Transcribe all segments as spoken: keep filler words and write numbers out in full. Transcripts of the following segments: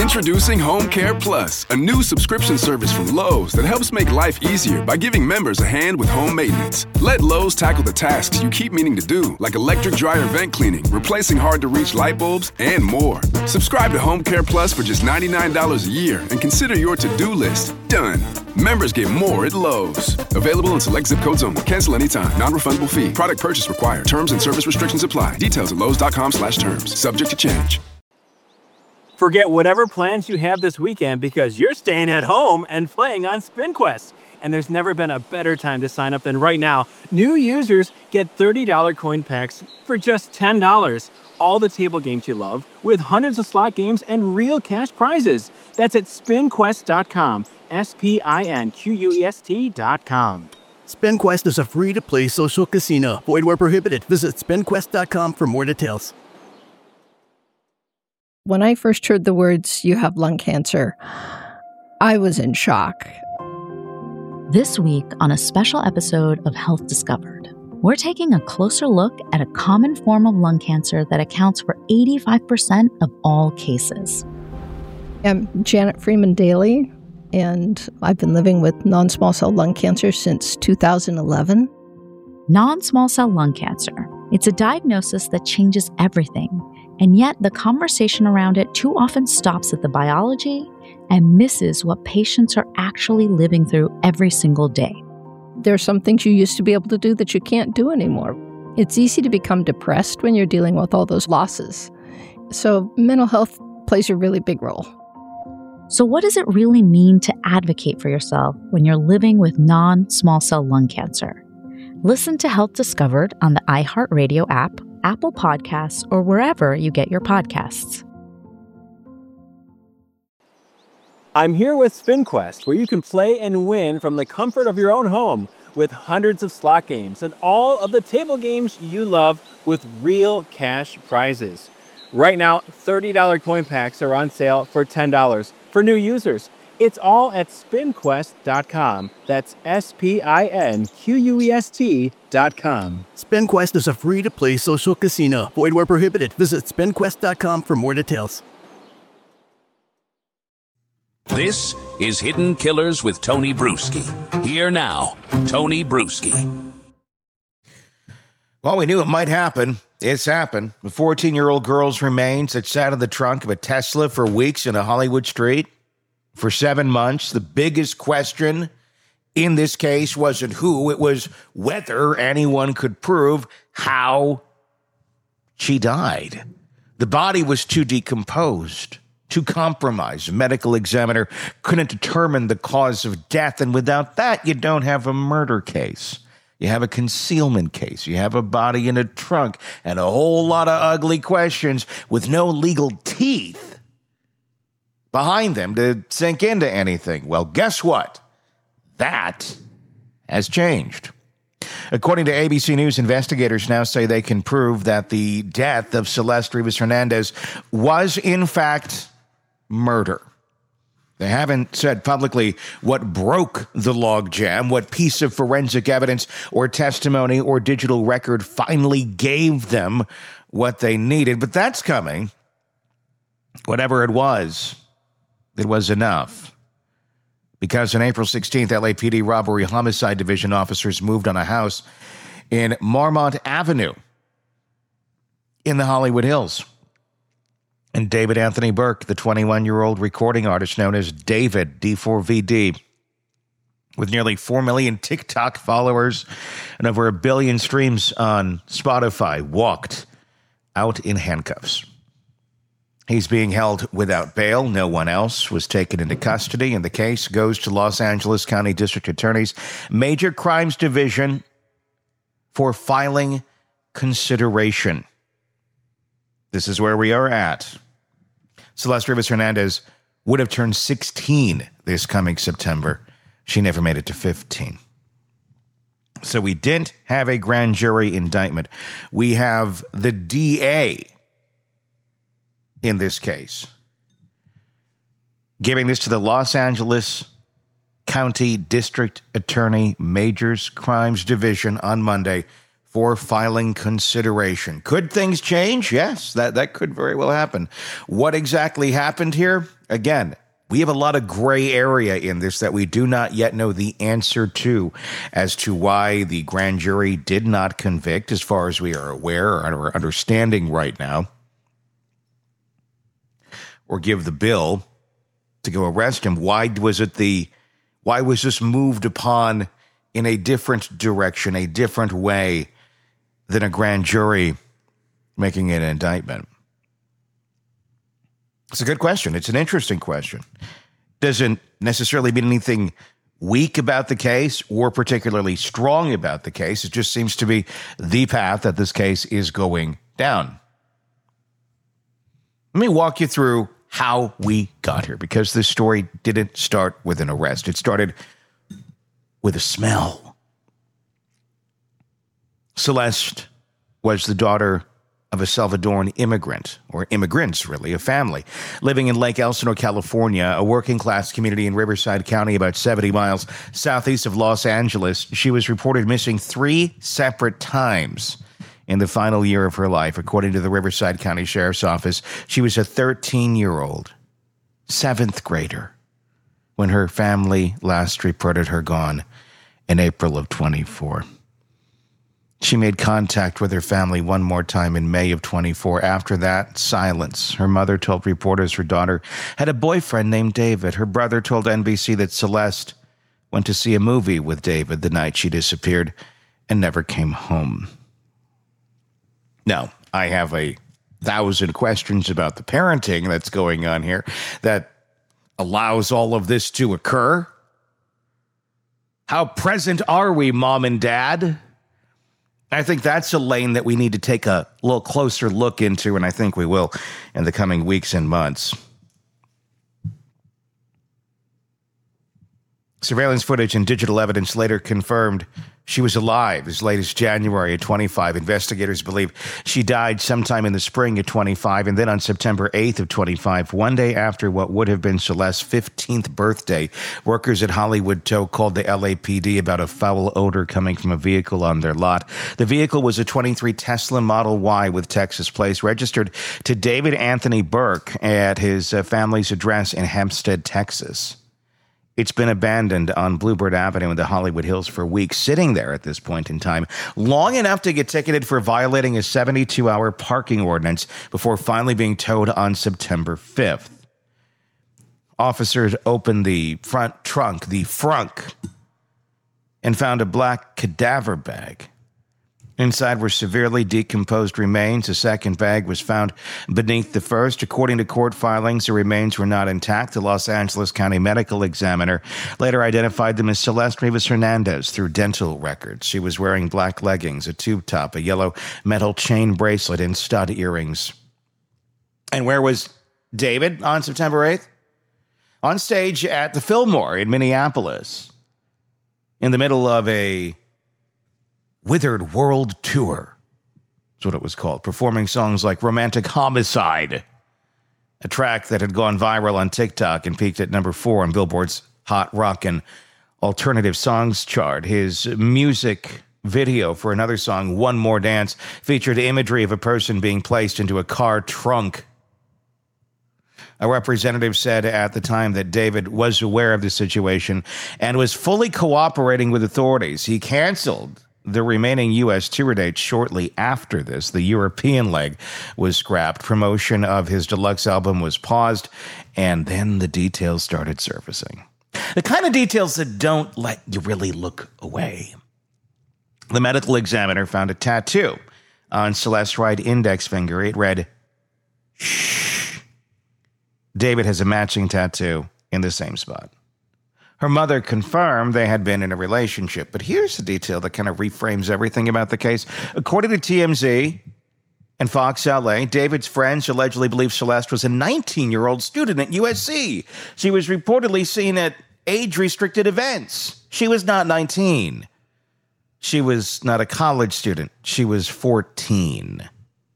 Introducing Home Care Plus, a new subscription service from Lowe's that helps make life easier by giving members a hand with home maintenance. Let Lowe's tackle the tasks you keep meaning to do, like electric dryer vent cleaning, replacing hard-to-reach light bulbs, and more. Subscribe to Home Care Plus for just ninety-nine dollars a year and consider your to-do list done. Members get more at Lowe's. Available in select zip codes only. Cancel anytime. Non-refundable fee. Product purchase required. Terms and service restrictions apply. Details at lowes.com slash terms. Subject to change. Forget whatever plans you have this weekend because you're staying at home and playing on SpinQuest. And there's never been a better time to sign up than right now. New users get thirty dollars coin packs for just ten dollars. All the table games you love with hundreds of slot games and real cash prizes. That's at spin quest dot com. S P I N Q U E S T dot com. SpinQuest is a free-to-play social casino. Void where prohibited. Visit spin quest dot com for more details. When I first heard the words, "you have lung cancer," I was in shock. This week on a special episode of Health Discovered, we're taking a closer look at a common form of lung cancer that accounts for eighty-five percent of all cases. I'm Janet Freeman Daly, and I've been living with non-small cell lung cancer since two thousand eleven. Non-small cell lung cancer. It's a diagnosis that changes everything, and yet the conversation around it too often stops at the biology and misses what patients are actually living through every single day. There are some things you used to be able to do that you can't do anymore. It's easy to become depressed when you're dealing with all those losses. So mental health plays a really big role. So what does it really mean to advocate for yourself when you're living with non-small cell lung cancer? Listen to Health Discovered on the iHeartRadio app, Apple Podcasts, or wherever you get your podcasts. I'm here with SpinQuest, where you can play and win from the comfort of your own home with hundreds of slot games and all of the table games you love with real cash prizes. Right now, thirty dollars coin packs are on sale for ten dollars for new users. It's all at spin quest dot com. That's S P I N Q U E S T dot com. SpinQuest is a free-to-play social casino. Void where prohibited. Visit spin quest dot com for more details. This is Hidden Killers with Tony Bruschi. Here now, Tony Bruschi. Well, we knew it might happen. It's happened. The fourteen-year-old girl's remains that sat in the trunk of a Tesla for weeks in a Hollywood street for seven months. The biggest question in this case wasn't who, it was whether anyone could prove how she died. The body was too decomposed, too compromised. A medical examiner couldn't determine the cause of death, and without that, you don't have a murder case. You have a concealment case. You have a body in a trunk and a whole lot of ugly questions with no legal teeth behind them to sink into anything. Well, guess what? That has changed. According to A B C News, investigators now say they can prove that the death of Celeste Rivas Hernandez was, in fact, murder. They haven't said publicly what broke the logjam, what piece of forensic evidence or testimony or digital record finally gave them what they needed. But that's coming. Whatever it was, it was enough. Because on April sixteenth, L A P D Robbery Homicide Division officers moved on a house in Marmont Avenue in the Hollywood Hills. And David Anthony Burke, the twenty-one-year-old recording artist known as David, D four V D, with nearly four million TikTok followers and over a billion streams on Spotify, walked out in handcuffs. He's being held without bail. No one else was taken into custody, and the case goes to Los Angeles County District Attorney's Major Crimes Division for filing consideration. This is where we are at. Celeste Rivas Hernandez would have turned sixteen this coming September. She never made it to fifteen. So we didn't have a grand jury indictment. We have the D A in this case giving this to the Los Angeles County District Attorney Majors Crimes Division on Monday for filing consideration. Could things change? Yes, that, that could very well happen. What exactly happened here? Again, we have a lot of gray area in this that we do not yet know the answer to as to why the grand jury did not convict, as far as we are aware or are understanding right now, or give the bill to go arrest him. Why was it the, why was this moved upon in a different direction, a different way than a grand jury making an indictment? It's a good question. It's an interesting question. Doesn't necessarily mean anything weak about the case or particularly strong about the case. It just seems to be the path that this case is going down. Let me walk you through how we got here, because this story didn't start with an arrest. It started with a smell. Celeste was the daughter of a Salvadoran immigrant, or immigrants, really, a family, living in Lake Elsinore, California, a working-class community in Riverside County, about seventy miles southeast of Los Angeles. She was reported missing three separate times in the final year of her life, according to the Riverside County Sheriff's Office. She was a thirteen-year-old, seventh grader, when her family last reported her gone in April of twenty-four. She made contact with her family one more time in May of twenty-four. After that, silence. Her mother told reporters her daughter had a boyfriend named David. Her brother told N B C that Celeste went to see a movie with David the night she disappeared and never came home. Now, I have a thousand questions about the parenting that's going on here that allows all of this to occur. How present are we, Mom and Dad? I think that's a lane that we need to take a little closer look into, and I think we will in the coming weeks and months. Surveillance footage and digital evidence later confirmed she was alive as late as January of twenty-five. Investigators believe she died sometime in the spring of twenty-five, and then on September eighth of twenty-five, one day after what would have been Celeste's fifteenth birthday, workers at Hollywood Tow called the L A P D about a foul odor coming from a vehicle on their lot. The vehicle was a twenty-three Tesla Model Y with Texas plates, registered to David Anthony Burke at his uh, family's address in Hempstead, Texas. It's been abandoned on Bluebird Avenue in the Hollywood Hills for weeks, sitting there at this point in time, long enough to get ticketed for violating a seventy-two hour parking ordinance before finally being towed on September fifth. Officers opened the front trunk, the frunk, and found a black cadaver bag. Inside were severely decomposed remains. A second bag was found beneath the first. According to court filings, the remains were not intact. The Los Angeles County Medical Examiner later identified them as Celeste Rivas Hernandez through dental records. She was wearing black leggings, a tube top, a yellow metal chain bracelet, and stud earrings. And where was David on September eighth? On stage at the Fillmore in Minneapolis, in the middle of a Withered World Tour. That's what it was called. Performing songs like Romantic Homicide, a track that had gone viral on TikTok and peaked at number four on Billboard's Hot Rock and Alternative Songs chart. His music video for another song, One More Dance, featured imagery of a person being placed into a car trunk. A representative said at the time that David was aware of the situation and was fully cooperating with authorities. He canceled the remaining U S tour dates shortly after this. The European leg was scrapped. Promotion of his deluxe album was paused, and then the details started surfacing. The kind of details that don't let you really look away. The medical examiner found a tattoo on Celeste's right index finger. It read, "Shh." David has a matching tattoo in the same spot. Her mother confirmed they had been in a relationship. But here's the detail that kind of reframes everything about the case. According to T M Z and Fox L A, David's friends allegedly believe Celeste was a nineteen-year-old student at U S C. She was reportedly seen at age-restricted events. She was not nineteen. She was not a college student. She was fourteen.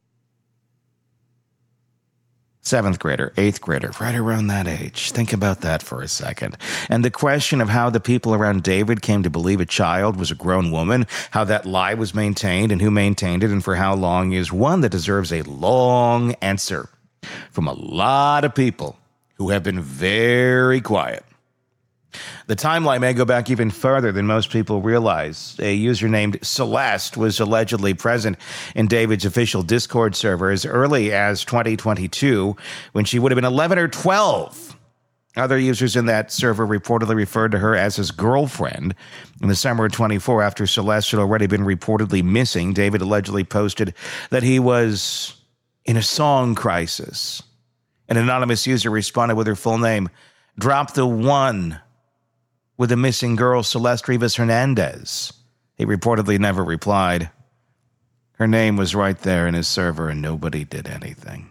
Seventh grader, eighth grader, right around that age. Think about that for a second. And the question of how the people around David came to believe a child was a grown woman, how that lie was maintained and who maintained it and for how long, is one that deserves a long answer from a lot of people who have been very quiet. The timeline may go back even further than most people realize. A user named Celeste was allegedly present in David's official Discord server as early as twenty twenty-two, when she would have been eleven or twelve. Other users in that server reportedly referred to her as his girlfriend. In the summer of twenty-four, after Celeste had already been reportedly missing, David allegedly posted that he was in a song crisis. An anonymous user responded with her full name, "Drop the one," with the missing girl Celeste Rivas Hernandez. He reportedly never replied. Her name was right there in his server and nobody did anything.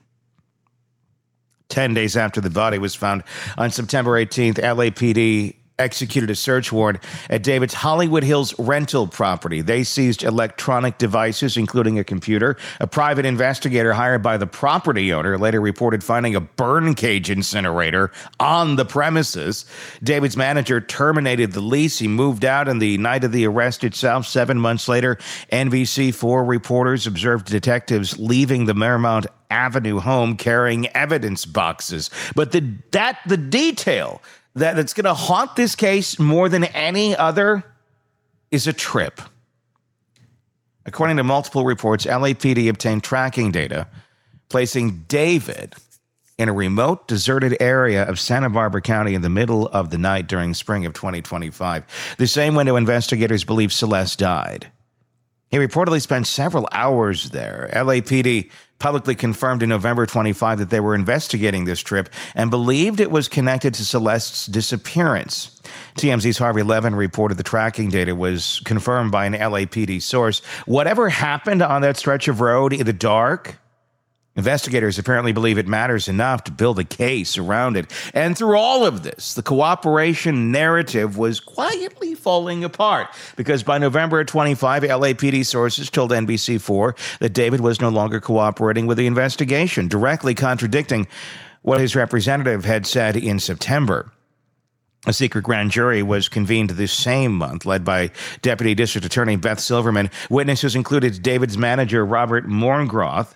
Ten days after the body was found on September eighteenth, L A P D executed a search warrant at David's Hollywood Hills rental property. They seized electronic devices, including a computer. A private investigator hired by the property owner later reported finding a burn cage incinerator on the premises. David's manager terminated the lease. He moved out on the night of the arrest itself. Seven months later, N B C four reporters observed detectives leaving the Marymount Avenue home carrying evidence boxes. But the that the detail that, that's going to haunt this case more than any other is a trip. According to multiple reports, L A P D obtained tracking data placing David in a remote, deserted area of Santa Barbara County in the middle of the night during spring of twenty twenty-five, the same window investigators believe Celeste died. He reportedly spent several hours there. L A P D publicly confirmed in November twenty-fifth that they were investigating this trip and believed it was connected to Celeste's disappearance. T M Z's Harvey Levin reported the tracking data was confirmed by an L A P D source. Whatever happened on that stretch of road in the dark, investigators apparently believe it matters enough to build a case around it. And through all of this, the cooperation narrative was quietly falling apart because by November twenty-fifth, L A P D sources told N B C four that David was no longer cooperating with the investigation, directly contradicting what his representative had said in September. A secret grand jury was convened this same month, led by Deputy District Attorney Beth Silverman. Witnesses included David's manager, Robert Morngroth,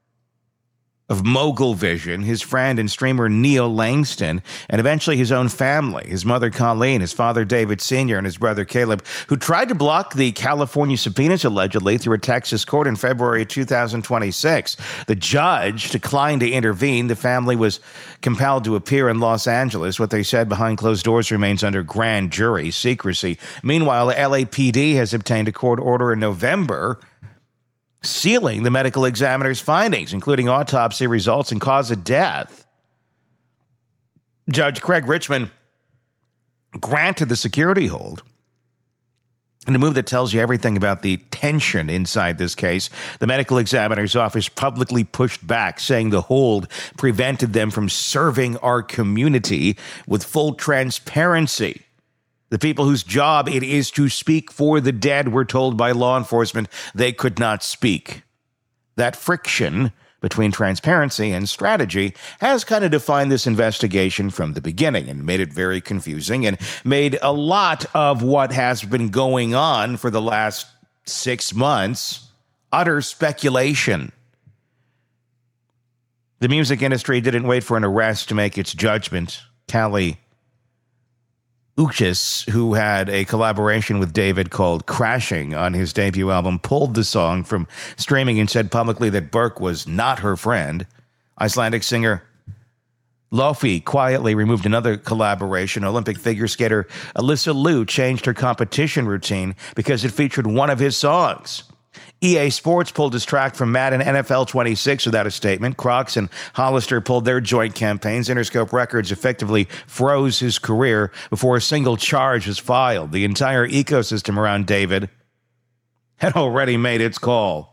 of Mogul Vision, his friend and streamer Neil Langston, and eventually his own family, his mother Colleen, his father David Senior, and his brother Caleb, who tried to block the California subpoenas allegedly through a Texas court in February two thousand twenty-six. The judge declined to intervene. The family was compelled to appear in Los Angeles. What they said behind closed doors remains under grand jury secrecy. Meanwhile, L A P D has obtained a court order in November sealing the medical examiner's findings, including autopsy results and cause of death. Judge Craig Richmond granted the security hold. In a move that tells you everything about the tension inside this case, the medical examiner's office publicly pushed back, saying the hold prevented them from serving our community with full transparency. The people whose job it is to speak for the dead were told by law enforcement they could not speak. That friction between transparency and strategy has kind of defined this investigation from the beginning and made it very confusing and made a lot of what has been going on for the last six months utter speculation. The music industry didn't wait for an arrest to make its judgment. Kali Uchis, who had a collaboration with David called Crashing on his debut album, pulled the song from streaming and said publicly that Burke was not her friend. Icelandic singer Lofi quietly removed another collaboration. Olympic figure skater Alyssa Liu changed her competition routine because it featured one of his songs. E A Sports pulled his track from Madden N F L twenty-six without a statement. Crocs and Hollister pulled their joint campaigns. Interscope Records effectively froze his career before a single charge was filed. The entire ecosystem around David had already made its call.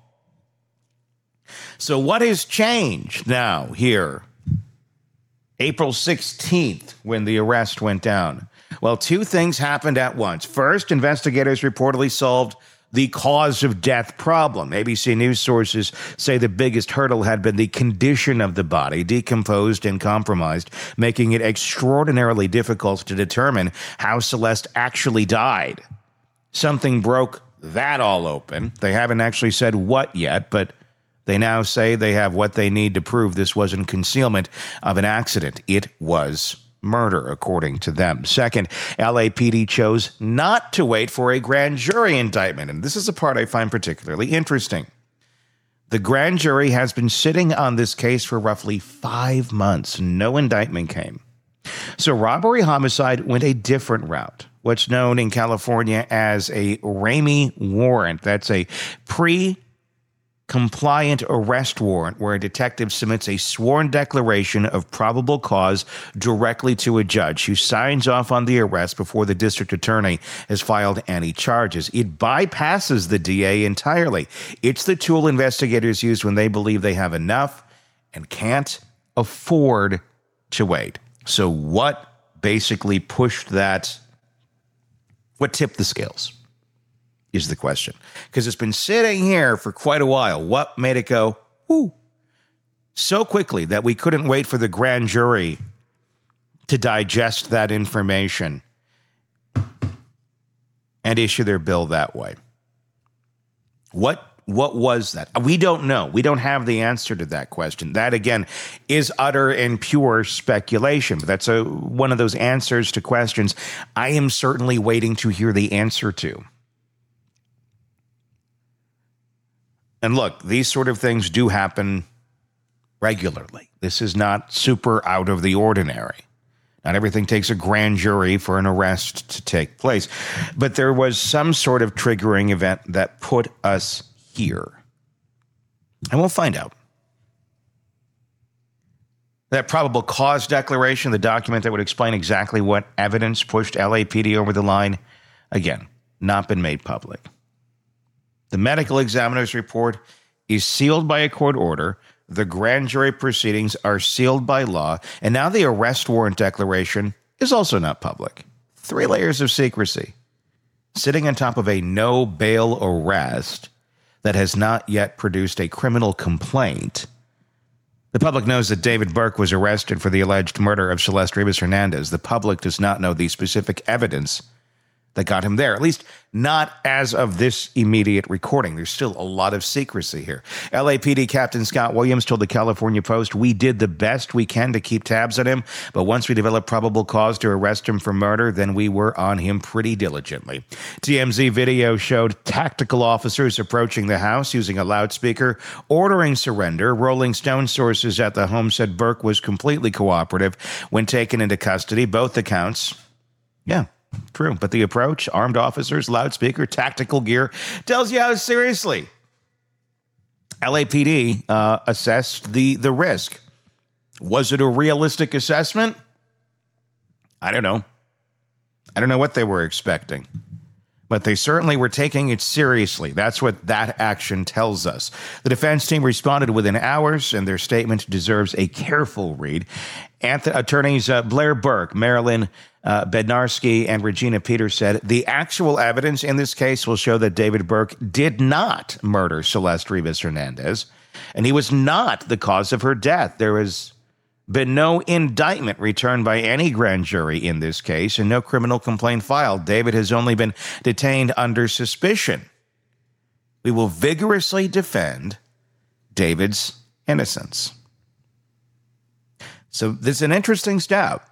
So what has changed now here? April sixteenth, when the arrest went down. Well, two things happened at once. First, investigators reportedly solved the cause of death problem. A B C News sources say the biggest hurdle had been the condition of the body, decomposed and compromised, making it extraordinarily difficult to determine how Celeste actually died. Something broke that all open. They haven't actually said what yet, but They now say they have what they need to prove this wasn't concealment of an accident. It was murder, according to them. Second, L A P D chose not to wait for a grand jury indictment. And this is a part I find particularly interesting. The grand jury has been sitting on this case for roughly five months. No indictment came. So robbery homicide went a different route, what's known in California as a Ramey warrant. That's a pre-compliant arrest warrant where a detective submits a sworn declaration of probable cause directly to a judge who signs off on the arrest before the district attorney has filed any charges. It bypasses the D A entirely. It's the tool investigators use when they believe they have enough and can't afford to wait. So what basically pushed that? What tipped the scales is the question. Because it's been sitting here for quite a while. What made it go, whoo, so quickly that we couldn't wait for the grand jury to digest that information and issue their bill that way? What What was that? We don't know. We don't have the answer to that question. That, again, is utter and pure speculation. But that's a, one of those answers to questions I am certainly waiting to hear the answer to. And look, these sort of things do happen regularly. This is not super out of the ordinary. Not everything takes a grand jury for an arrest to take place. But there was some sort of triggering event that put us here. And we'll find out. That probable cause declaration, the document that would explain exactly what evidence pushed L A P D over the line, again, not been made public. The medical examiner's report is sealed by a court order. The grand jury proceedings are sealed by law. And now the arrest warrant declaration is also not public. Three layers of secrecy. Sitting on top of a no bail arrest that has not yet produced a criminal complaint. The public knows that David Burke was arrested for the alleged murder of Celeste Rivas Hernandez. The public does not know the specific evidence that got him there, at least not as of this immediate recording. There's still a lot of secrecy here. L A P D Captain Scott Williams told the California Post, "We did the best we can to keep tabs on him, but once we developed probable cause to arrest him for murder, then we were on him pretty diligently." T M Z video showed tactical officers approaching the house using a loudspeaker, ordering surrender. Rolling Stone sources at the home said Burke was completely cooperative when taken into custody. Both accounts, yeah, true. But the approach, armed officers, loudspeaker, tactical gear, tells you how seriously L A P D uh, assessed the, the risk. Was it a realistic assessment? I don't know. I don't know what they were expecting. But they certainly were taking it seriously. That's what that action tells us. The defense team responded within hours, and their statement deserves a careful read. Anth- attorneys uh, Blair Burke, Marilyn uh, Bednarski, and Regina Peters said, "The actual evidence in this case will show that David Burke did not murder Celeste Rivas Hernandez, and he was not the cause of her death. There has been no indictment returned by any grand jury in this case and no criminal complaint filed. David has only been detained under suspicion. We will vigorously defend David's innocence." So this is an interesting step.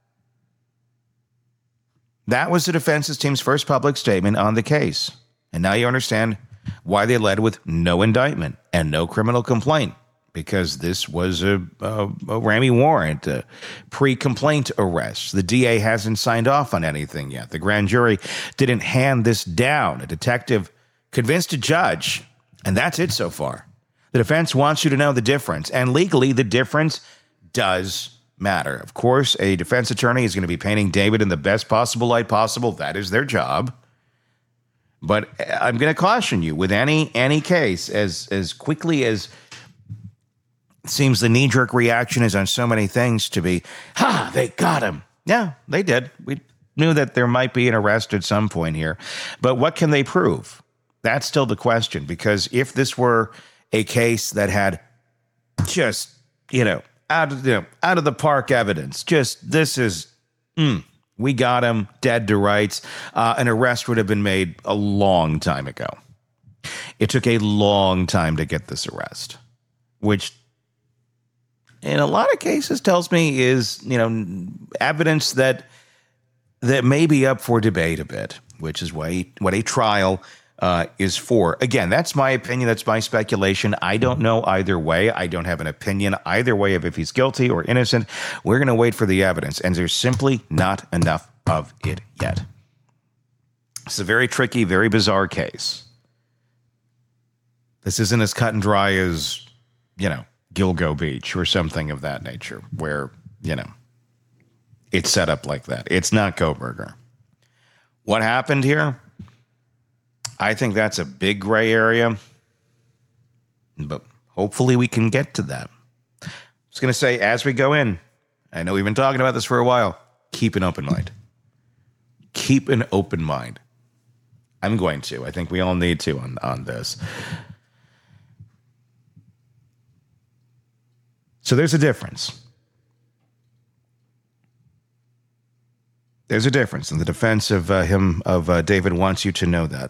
That was the defense team's first public statement on the case. And now you understand why they led with no indictment and no criminal complaint. Because this was a, a, a Ramey warrant, a pre-complaint arrest. The D A hasn't signed off on anything yet. The grand jury didn't hand this down. A detective convinced a judge, and that's it so far. The defense wants you to know the difference, and legally the difference does matter. Of course, a defense attorney is going to be painting David in the best possible light possible. That is their job. But I'm going to caution you, with any any case, as as quickly as it seems the knee-jerk reaction is on so many things to be, ha, they got him. Yeah, they did. We knew that there might be an arrest at some point here. But what can they prove? That's still the question, because if this were a case that had just, you know, out of, you know, out of the park evidence, just this is, mm, we got him, dead to rights, uh, an arrest would have been made a long time ago. It took a long time to get this arrest. which in a lot of cases tells me is, you know, evidence that that may be up for debate a bit, which is what a, what a trial uh, is for. Again, that's my opinion. That's my speculation. I don't know either way. I don't have an opinion either way of if he's guilty or innocent. We're going to wait for the evidence, and there's simply not enough of it yet. It's a very tricky, very bizarre case. This isn't as cut and dry as, you know, Gilgo Beach or something of that nature, where, you know, it's set up like that. It's not Kohberger. What happened here? I think that's a big gray area, but hopefully we can get to that. I was going to say, as we go in, I know we've been talking about this for a while, keep an open mind. Keep an open mind. I'm going to. I think we all need to on, on this. So there's a difference. There's a difference, and the defense of uh, him, of uh, David, wants you to know that.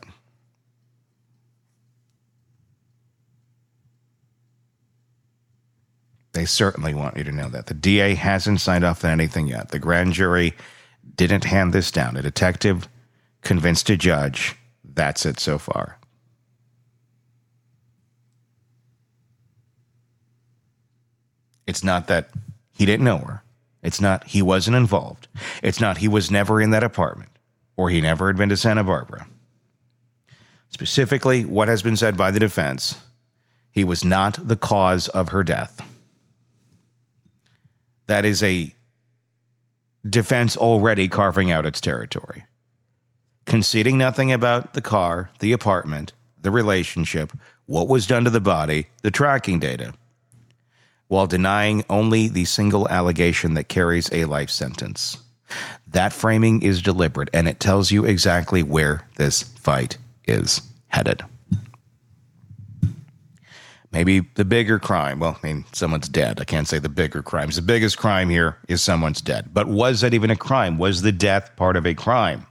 They certainly want you to know that. The D A hasn't signed off on anything yet. The grand jury didn't hand this down. A detective convinced a judge. That's it so far. It's not that he didn't know her. It's not he wasn't involved. It's not he was never in that apartment, or he never had been to Santa Barbara. Specifically, what has been said by the defense, he was not the cause of her death. That is a defense already carving out its territory. Conceding nothing about the car, the apartment, the relationship, what was done to the body, the tracking data, while denying only the single allegation that carries a life sentence. That framing is deliberate, and it tells you exactly where this fight is headed. Maybe the bigger crime, well, I mean, someone's dead. I can't say the bigger crimes. The biggest crime here is someone's dead. But was that even a crime? Was the death part of a crime?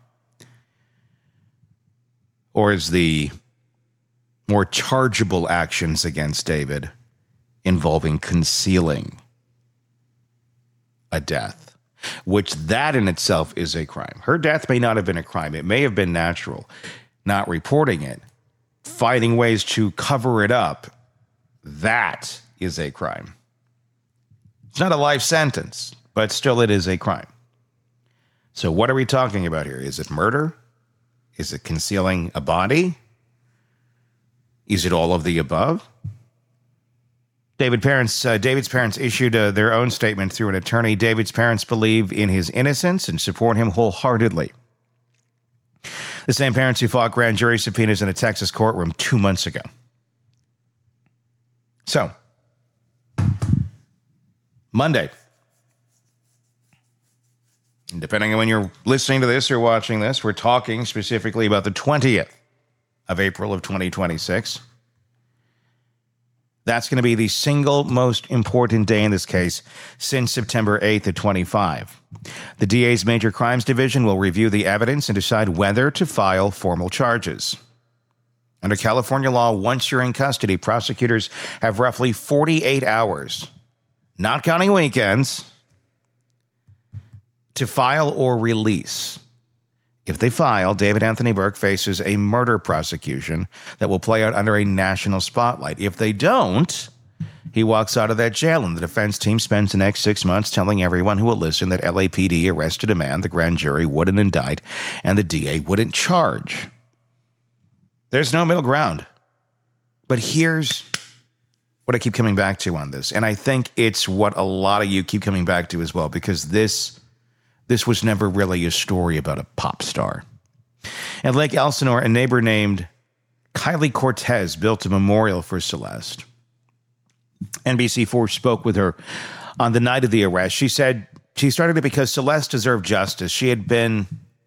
Or is the more chargeable actions against David involving concealing a death, which that in itself is a crime. Her death may not have been a crime. It may have been natural. Not reporting it, finding ways to cover it up, that is a crime. It's not a life sentence, but still it is a crime. So what are we talking about here? Is it murder? Is it concealing a body? Is it all of the above? David parents, uh, David's parents issued uh, their own statement through an attorney. David's parents believe in his innocence and support him wholeheartedly. The same parents who fought grand jury subpoenas in a Texas courtroom two months ago. So, Monday, and depending on when you're listening to this or watching this, we're talking specifically about the twentieth of April of twenty twenty-six. That's going to be the single most important day in this case since September eighth of twenty-five. The D A's Major Crimes Division will review the evidence and decide whether to file formal charges. Under California law, once you're in custody, prosecutors have roughly forty-eight hours, not counting weekends, to file or release. If they file, David Anthony Burke faces a murder prosecution that will play out under a national spotlight. If they don't, he walks out of that jail, and the defense team spends the next six months telling everyone who will listen that L A P D arrested a man the grand jury wouldn't indict and the D A wouldn't charge. There's no middle ground. But here's what I keep coming back to on this, and I think it's what a lot of you keep coming back to as well, because this This was never really a story about a pop star. At Lake Elsinore, a neighbor named Kylie Cortez built a memorial for Celeste. N B C four spoke with her on the night of the arrest. She said she started it because Celeste deserved justice. She had been,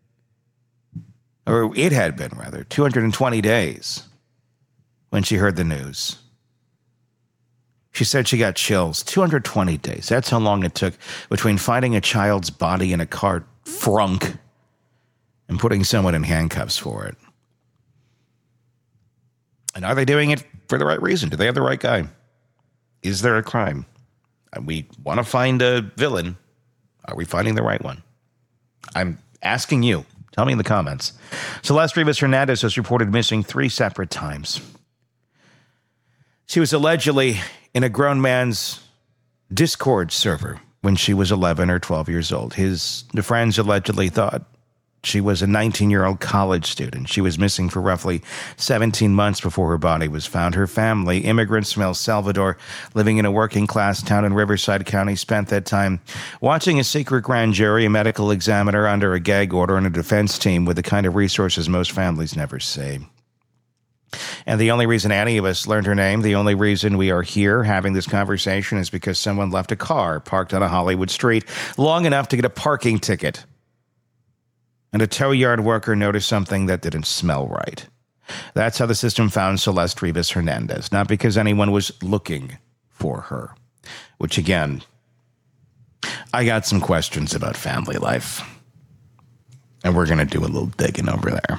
or it had been rather, two hundred twenty days when she heard the news. She said she got chills. two hundred twenty days. That's how long it took between finding a child's body in a car trunk and putting someone in handcuffs for it. And are they doing it for the right reason? Do they have the right guy? Is there a crime? And we want to find a villain. Are we finding the right one? I'm asking you. Tell me in the comments. Celeste Rivas Hernandez was reported missing three separate times. She was allegedly in a grown man's Discord server when she was eleven or twelve years old. His the friends allegedly thought she was a nineteen-year-old college student. She was missing for roughly seventeen months before her body was found. Her family, immigrants from El Salvador, living in a working-class town in Riverside County, spent that time watching a secret grand jury, a medical examiner under a gag order, and a defense team with the kind of resources most families never see. And the only reason any of us learned her name, the only reason we are here having this conversation is because someone left a car parked on a Hollywood street long enough to get a parking ticket. And a tow yard worker noticed something that didn't smell right. That's how the system found Celeste Rivas Hernandez, not because anyone was looking for her. Which, again, I got some questions about family life. And we're going to do a little digging over there.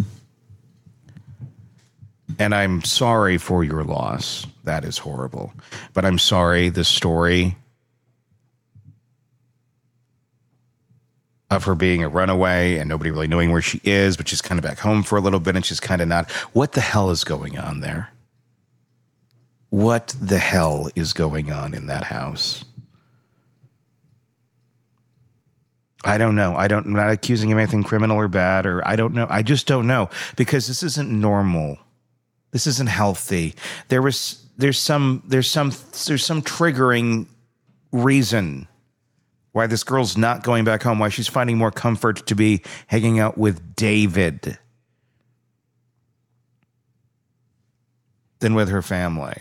And I'm sorry for your loss. That is horrible. But I'm sorry the story of her being a runaway and nobody really knowing where she is, but she's kind of back home for a little bit and she's kind of not. What the hell is going on there? What the hell is going on in that house? I don't know. I don't, I'm not accusing him of anything criminal or bad, or I don't know. I just don't know, because this isn't normal. This isn't healthy. There was, there's some, there's some, there's some triggering reason why this girl's not going back home, why she's finding more comfort to be hanging out with David than with her family.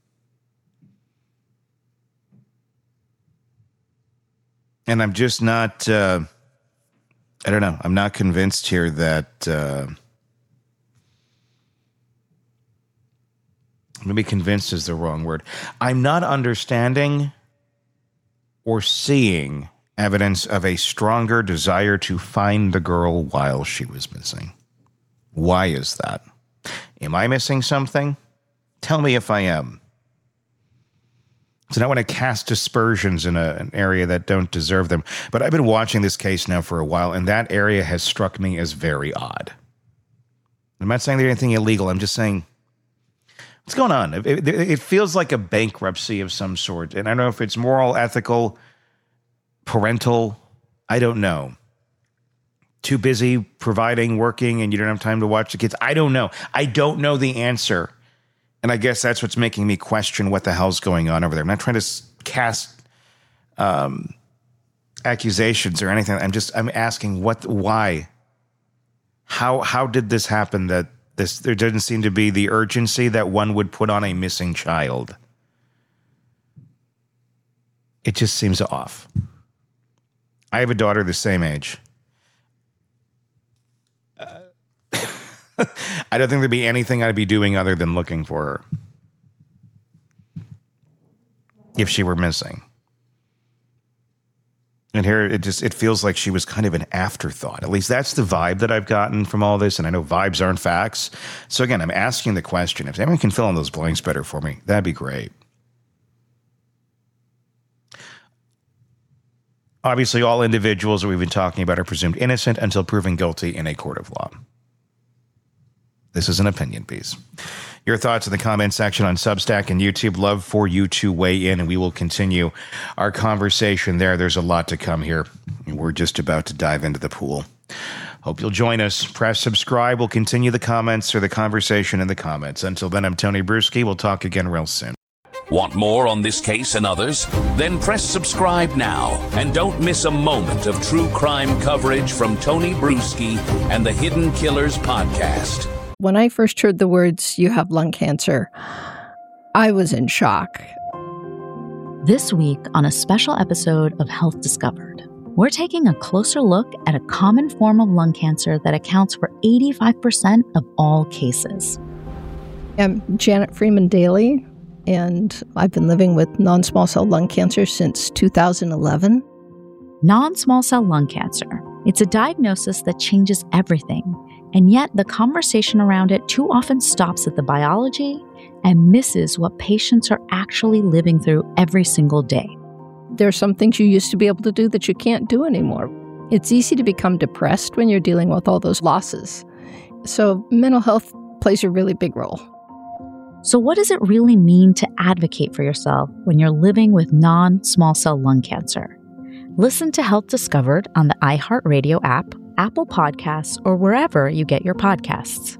And I'm just not, uh, I don't know, I'm not convinced here that, uh, maybe convinced is the wrong word. I'm not understanding or seeing evidence of a stronger desire to find the girl while she was missing. Why is that? Am I missing something? Tell me if I am. So I don't want to cast aspersions in a, an area that don't deserve them. But I've been watching this case now for a while, and that area has struck me as very odd. I'm not saying there's anything illegal. I'm just saying, what's going on? It, it, it feels like a bankruptcy of some sort. And I don't know if it's moral, ethical, parental. I don't know. Too busy providing, working, and you don't have time to watch the kids. I don't know. I don't know the answer. And I guess that's what's making me question what the hell's going on over there. I'm not trying to cast um, accusations or anything. I'm just, I'm asking what, why, how, how did this happen that This, there doesn't seem to be the urgency that one would put on a missing child. It just seems off. I have a daughter the same age. Uh, I don't think there'd be anything I'd be doing other than looking for her if she were missing. And here it just, it feels like she was kind of an afterthought. At least that's the vibe that I've gotten from all this. And I know vibes aren't facts. So again, I'm asking the question. If anyone can fill in those blanks better for me, that'd be great. Obviously, all individuals that we've been talking about are presumed innocent until proven guilty in a court of law. This is an opinion piece. Your thoughts in the comment section on Substack and YouTube. Love for you to weigh in, and we will continue our conversation there. There's a lot to come here. We're just about to dive into the pool. Hope you'll join us. Press subscribe. We'll continue the comments or the conversation in the comments. Until then, I'm Tony Bruschi. We'll talk again real soon. Want more on this case and others? Then press subscribe now and don't miss a moment of true crime coverage from Tony Bruschi and the Hidden Killers podcast. When I first heard the words, "you have lung cancer," I was in shock. This week on a special episode of Health Discovered, we're taking a closer look at a common form of lung cancer that accounts for eighty-five percent of all cases. I'm Janet Freeman Daly, and I've been living with non-small cell lung cancer since two thousand eleven. Non-small cell lung cancer. It's a diagnosis that changes everything. And yet, the conversation around it too often stops at the biology and misses what patients are actually living through every single day. There are some things you used to be able to do that you can't do anymore. It's easy to become depressed when you're dealing with all those losses. So mental health plays a really big role. So what does it really mean to advocate for yourself when you're living with non-small cell lung cancer? Listen to Health Discovered on the iHeartRadio app, Apple Podcasts, or wherever you get your podcasts.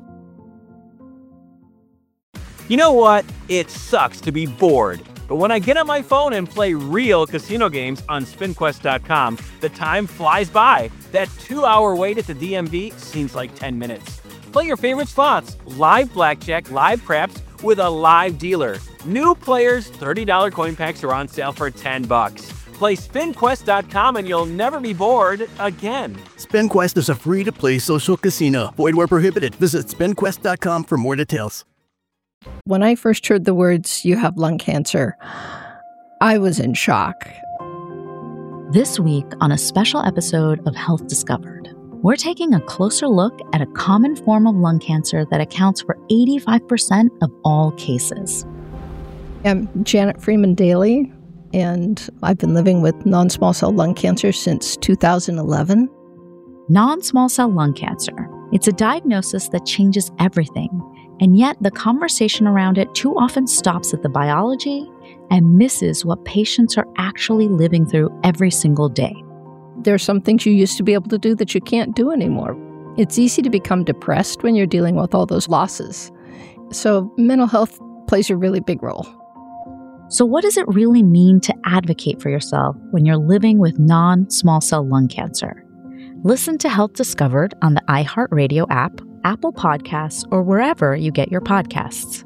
You know what? It sucks to be bored. But when I get on my phone and play real casino games on spin quest dot com, the time flies by. That two-hour wait at the D M V seems like ten minutes. Play your favorite slots, live blackjack, live craps, with a live dealer. New players, thirty dollars coin packs are on sale for ten bucks. Play spin quest dot com and you'll never be bored again. SpinQuest is a free-to-play social casino. Void where prohibited. Visit spin quest dot com for more details. When I first heard the words, "you have lung cancer," I was in shock. This week on a special episode of Health Discovered, we're taking a closer look at a common form of lung cancer that accounts for eighty-five percent of all cases. I'm Janet Freeman Daly, and I've been living with non-small cell lung cancer since two thousand eleven. Non-small cell lung cancer. It's a diagnosis that changes everything, and yet the conversation around it too often stops at the biology and misses what patients are actually living through every single day. There are some things you used to be able to do that you can't do anymore. It's easy to become depressed when you're dealing with all those losses. So mental health plays a really big role. So what does it really mean to advocate for yourself when you're living with non-small cell lung cancer? Listen to Health Discovered on the iHeartRadio app, Apple Podcasts, or wherever you get your podcasts.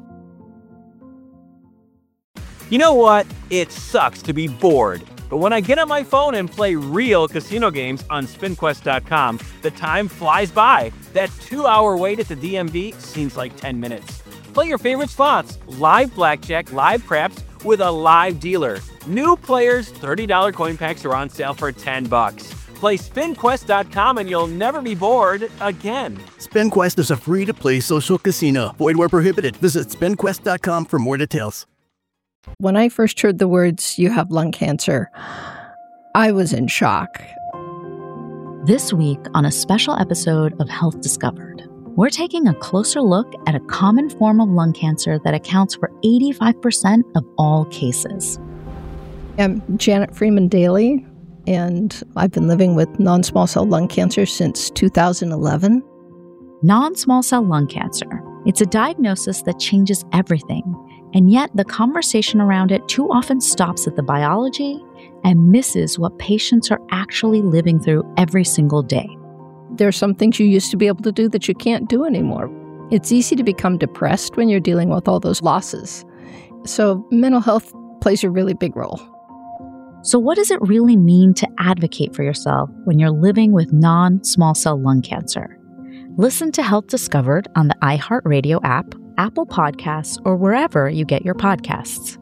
You know what? It sucks to be bored. But when I get on my phone and play real casino games on spin quest dot com, the time flies by. That two-hour wait at the D M V seems like ten minutes. Play your favorite slots, live blackjack, live craps, with a live dealer. New players, thirty dollars coin packs are on sale for ten bucks. Play spin quest dot com and you'll never be bored again. SpinQuest is a free-to-play social casino. Void where prohibited. Visit spin quest dot com for more details. When I first heard the words, "you have lung cancer," I was in shock. This week on a special episode of Health Discovered, we're taking a closer look at a common form of lung cancer that accounts for eighty-five percent of all cases. I'm Janet Freeman Daly, and I've been living with non-small cell lung cancer since two thousand eleven. Non-small cell lung cancer. It's a diagnosis that changes everything, and yet the conversation around it too often stops at the biology and misses what patients are actually living through every single day. There are some things you used to be able to do that you can't do anymore. It's easy to become depressed when you're dealing with all those losses. So mental health plays a really big role. So what does it really mean to advocate for yourself when you're living with non-small cell lung cancer? Listen to Health Discovered on the iHeartRadio app, Apple Podcasts, or wherever you get your podcasts.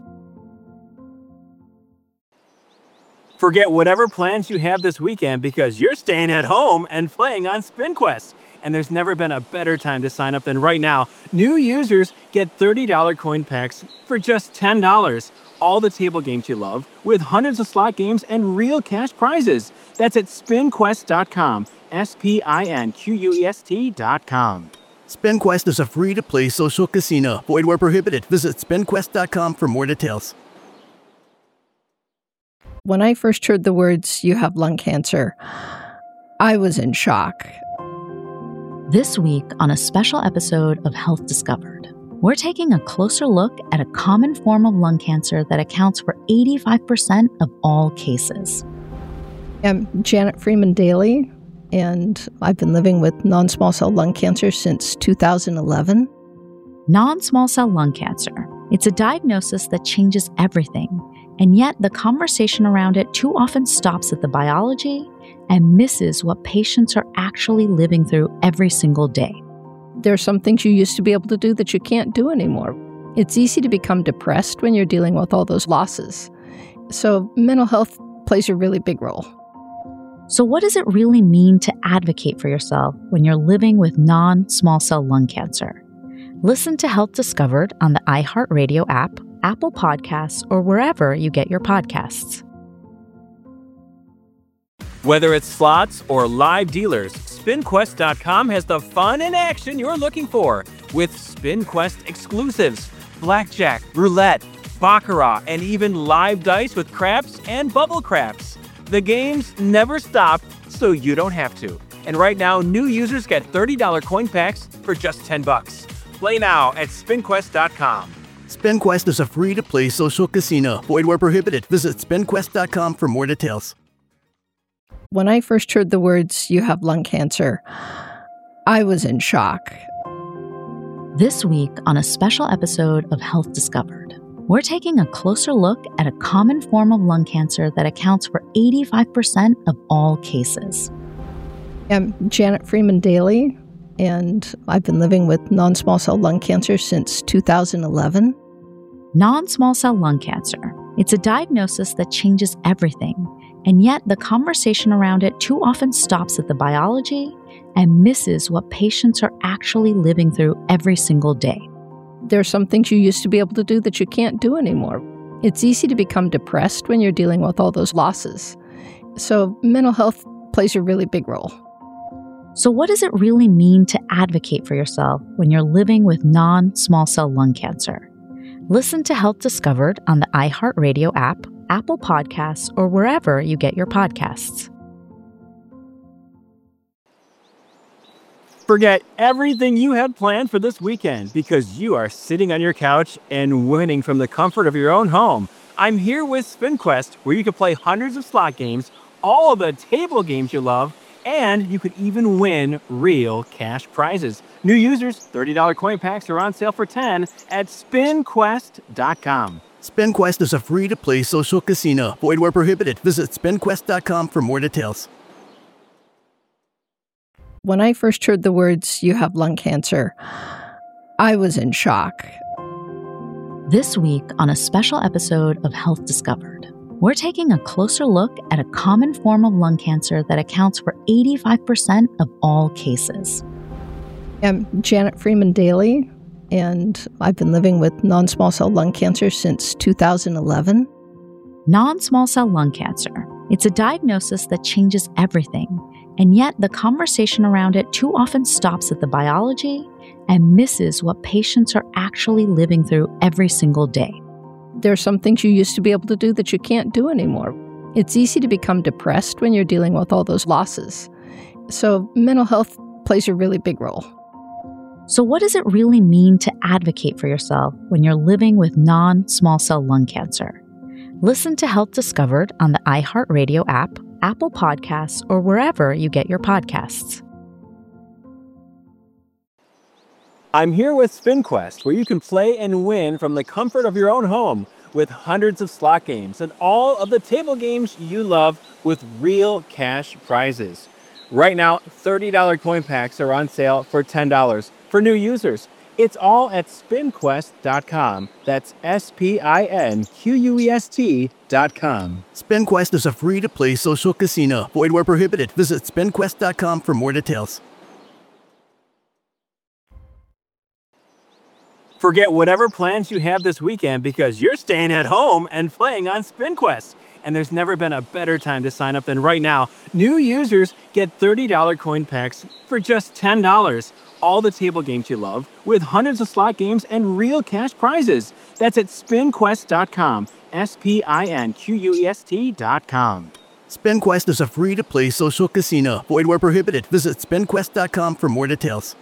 Forget whatever plans you have this weekend because you're staying at home and playing on SpinQuest. And there's never been a better time to sign up than right now. New users get thirty dollars coin packs for just ten dollars. All the table games you love with hundreds of slot games and real cash prizes. That's at spin quest dot com. S P I N Q U E S T dot com. SpinQuest is a free-to-play social casino. Void where prohibited. Visit spin quest dot com for more details. When I first heard the words, "you have lung cancer," I was in shock. This week on a special episode of Health Discovered, we're taking a closer look at a common form of lung cancer that accounts for eighty-five percent of all cases. I'm Janet Freeman Daly, and I've been living with non-small cell lung cancer since two thousand eleven. Non-small cell lung cancer. It's a diagnosis that changes everything, and yet the conversation around it too often stops at the biology and misses what patients are actually living through every single day. There are some things you used to be able to do that you can't do anymore. It's easy to become depressed when you're dealing with all those losses. So mental health plays a really big role. So what does it really mean to advocate for yourself when you're living with non-small cell lung cancer? Listen to Health Discovered on the iHeartRadio app, Apple Podcasts, or wherever you get your podcasts. Whether it's slots or live dealers, spin quest dot com has the fun and action you're looking for with SpinQuest exclusives, blackjack, roulette, baccarat, and even live dice with craps and bubble craps. The games never stop, so you don't have to. And right now, new users get thirty dollars coin packs for just ten bucks. Play now at spin quest dot com. SpinQuest is a free-to-play social casino. Void where prohibited. Visit spin quest dot com for more details. When I first heard the words, "you have lung cancer," I was in shock. This week on a special episode of Health Discovered, we're taking a closer look at a common form of lung cancer that accounts for eighty-five percent of all cases. I'm Janet Freeman Daly, and I've been living with non-small cell lung cancer since two thousand eleven. Non-small cell lung cancer. It's a diagnosis that changes everything, and yet the conversation around it too often stops at the biology and misses what patients are actually living through every single day. There are some things you used to be able to do that you can't do anymore. It's easy to become depressed when you're dealing with all those losses. So mental health plays a really big role. So what does it really mean to advocate for yourself when you're living with non-small cell lung cancer? Listen to Health Discovered on the iHeartRadio app, Apple Podcasts, or wherever you get your podcasts. Forget everything you had planned for this weekend because you are sitting on your couch and winning from the comfort of your own home. I'm here with SpinQuest, where you can play hundreds of slot games, all of the table games you love, and you could even win real cash prizes. New users, thirty dollars coin packs are on sale for ten dollars at spin quest dot com. SpinQuest is a free-to-play social casino. Void where prohibited. Visit spin quest dot com for more details. When I first heard the words, "you have lung cancer," I was in shock. This week on a special episode of Health Discovered, we're taking a closer look at a common form of lung cancer that accounts for eighty-five percent of all cases. I'm Janet Freeman Daly, and I've been living with non-small cell lung cancer since two thousand eleven. Non-small cell lung cancer. It's a diagnosis that changes everything, and yet the conversation around it too often stops at the biology and misses what patients are actually living through every single day. There are some things you used to be able to do that you can't do anymore. It's easy to become depressed when you're dealing with all those losses. So mental health plays a really big role. So what does it really mean to advocate for yourself when you're living with non-small cell lung cancer? Listen to Health Discovered on the iHeartRadio app, Apple Podcasts, or wherever you get your podcasts. I'm here with SpinQuest, where you can play and win from the comfort of your own home with hundreds of slot games and all of the table games you love with real cash prizes. Right now, thirty dollars coin packs are on sale for ten dollars for new users. It's all at spin quest dot com. That's S P I N Q U E S T dot com. SpinQuest is a free-to-play social casino. Void where prohibited. Visit spin quest dot com for more details. Forget whatever plans you have this weekend because you're staying at home and playing on SpinQuest. And there's never been a better time to sign up than right now. New users get thirty dollars coin packs for just ten dollars. All the table games you love with hundreds of slot games and real cash prizes. That's at spin quest dot com. S P I N Q U E S T dot com. SpinQuest is a free-to-play social casino. Void where prohibited. Visit spin quest dot com for more details.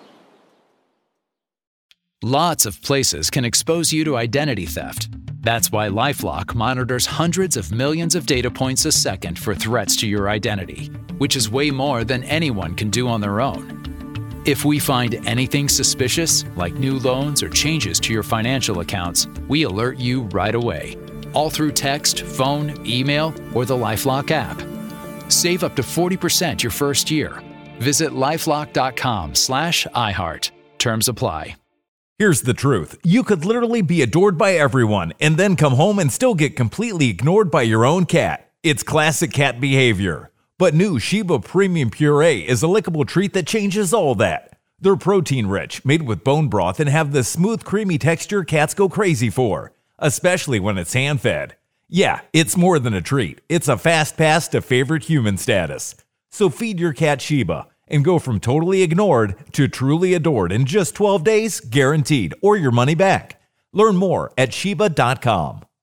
Lots of places can expose you to identity theft. That's why LifeLock monitors hundreds of millions of data points a second for threats to your identity, which is way more than anyone can do on their own. If we find anything suspicious, like new loans or changes to your financial accounts, we alert you right away, all through text, phone, email, or the LifeLock app. Save up to forty percent your first year. Visit lifelock dot com slash iHeart. Terms apply. Here's the truth. You could literally be adored by everyone and then come home and still get completely ignored by your own cat. It's classic cat behavior. But new Sheba Premium Puree is a lickable treat that changes all that. They're protein-rich, made with bone broth, and have the smooth, creamy texture cats go crazy for, especially when it's hand-fed. Yeah, it's more than a treat. It's a fast pass to favorite human status. So feed your cat Sheba and go from totally ignored to truly adored in just twelve days, guaranteed, or your money back. Learn more at Sheba dot com.